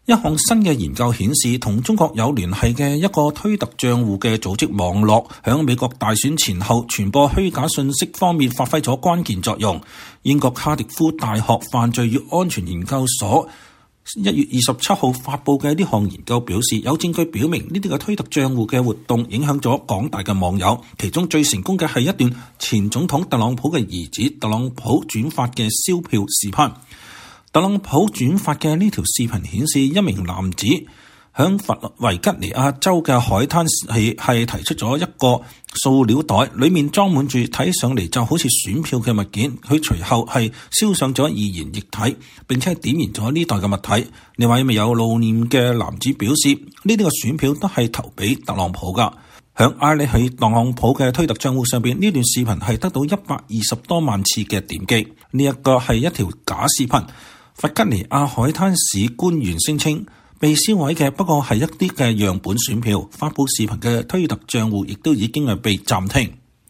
一項新嘅研究顯示，同中國有聯繫嘅一個推特賬戶嘅組織網絡，響美國大選前後傳播虛假信息方面發揮咗關鍵作用。英國卡迪夫大學犯罪與安全研究所1月27號發佈嘅呢項研究表示，有證據表明呢啲嘅推特賬戶嘅活動影響咗廣大嘅網友，其中最成功嘅係一段前總統特朗普嘅兒子特朗普轉發嘅燒票視頻。特朗普轉發嘅呢條視頻顯示，一名男子響佛維吉尼亞州嘅海灘係提出咗一個塑料袋，裡面裝滿住睇上嚟就好似選票嘅物件。佢隨後係燒上咗易燃液體，並且點燃咗呢袋嘅物體。呢位未有露臉嘅男子表示，呢啲個選票都係投俾特朗普㗎。響埃里希特朗普嘅推特賬戶上邊，呢段視頻係得到120多萬次嘅點擊。呢一個係一條假視頻。弗吉尼亞海灘市官員聲稱，被燒毀嘅不過係一啲嘅樣本選票。發佈視頻嘅推特賬戶亦都已經係被暫停。